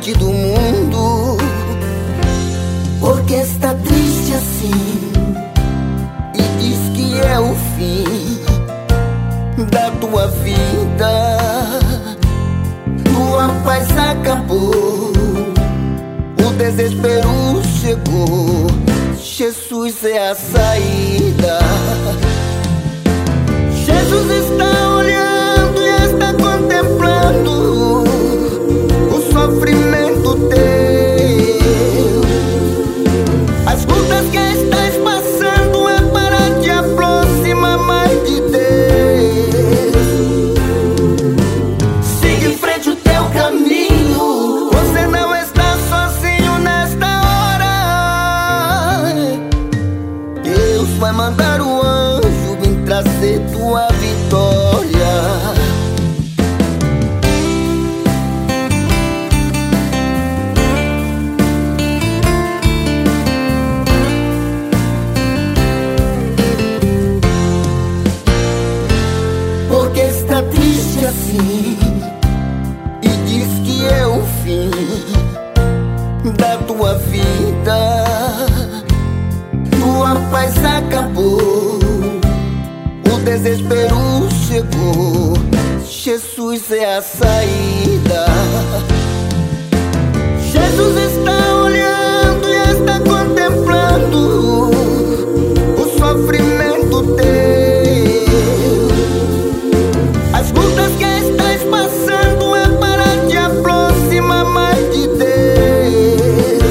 parte do mundo. Porque está triste assim e diz que é o fim da tua vida. Tua paz acabou, o desespero chegou. Jesus é a saída. Jesus está olhando e está contemplando o sofrimento teu. As lutas que estás passando é para te aproximar mais de Deus. Siga em frente o teu caminho, você não está sozinho nesta hora. Deus vai mandar o anjo vir trazer tua vitória. Porque está triste assim e diz que é o fim da tua vida. Tua paz acabou, o desespero chegou. Jesus é a saída. Jesus está olhando e está contemplando o sofrimento teu. As lutas que estás passando é para te aproximar mais de Deus.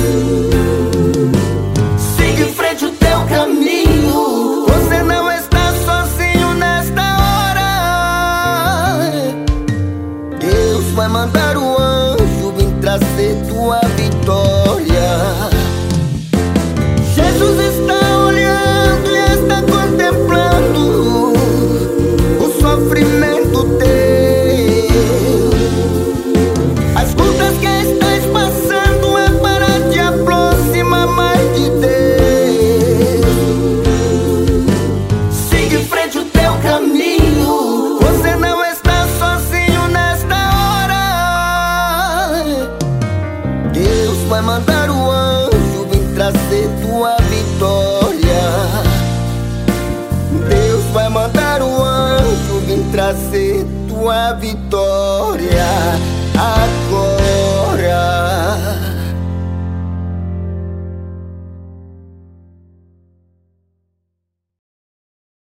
Siga em frente o teu caminho, você não está sozinho nesta hora. Deus vai mandar o anjo vir trazer tua vitória. Jesus está olhando e está contemplando o sofrimento teu. As lutas que estás passando é para te aproximar mais de Deus. Siga em frente o teu caminho, você não está sozinho nesta hora. Deus vai mandar o anjo vir trazer tua vitória. Deus vai mandar o anjo vir trazer tua vitória.